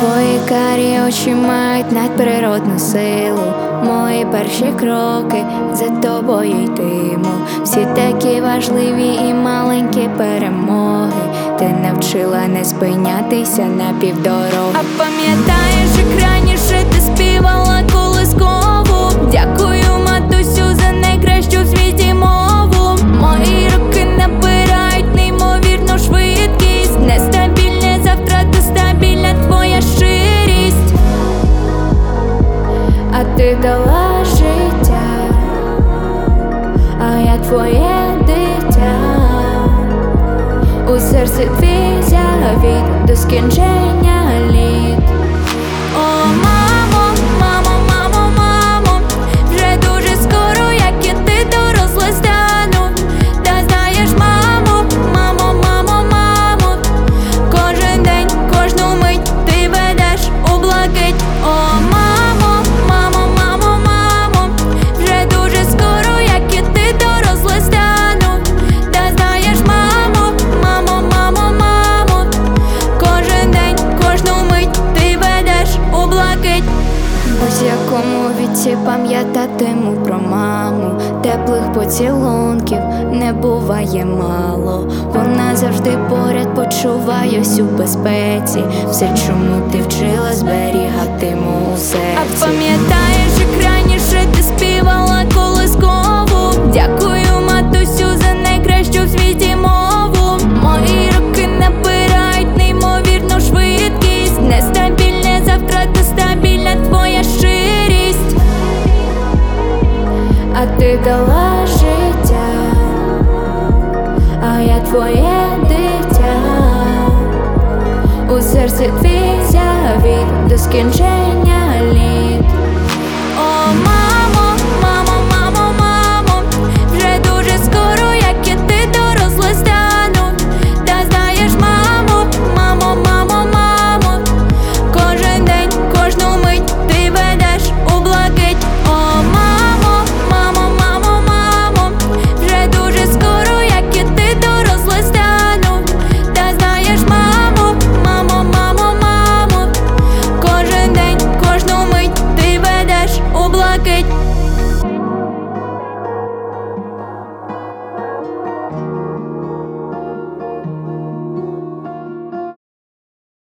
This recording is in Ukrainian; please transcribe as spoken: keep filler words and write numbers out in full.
Твої карі очі мають надприродну силу. Мої перші кроки за тобою йтиму. Всі такі важливі і маленькі перемоги. Ти навчила не спинятися на півдороги. А пам'ятаєш, як раніше ти співала колискову? Дякую, матусю, за найкращу в світі мову. Мої роки набирають неймовірну швидкість. Нестабільне завтра, та стабільна твоя щирість. А ти дала життя, а я твоє дитя. У серці твій завіт до скінчення літ. О, мамо, мамо, мамо, мамо, вже дуже скоро, як і ти, доросла стану. Та знаєш, мамо, мамо, мамо, мамо, кожен день, кожну мить ти ведеш у блакить. О, мамо, мамо, мамо, мамо, вже дуже скоро, як і ти, доросла стану. Та знаєш, мамо, мамо, мамо, мамо, кожен день, кожну мить ти ведеш у блакить. У будь-якому віці пам'ятатиму про маму. Теплих поцілунків не буває мало. Вона завжди поряд, почуваюсь у безпеці. Все, чому ти вчила, зберігатиму у серці. А пам'ятаєш, як раніше ти співала колискову? Дякую, матусю, за найкращу в світі мову. Мої роки набирають неймовірну швидкість. Нестабільне завтра, та стабільна твоя щирість. А ти дала життя, а я твоє дитя. У серці твій завіт до скінчення літ.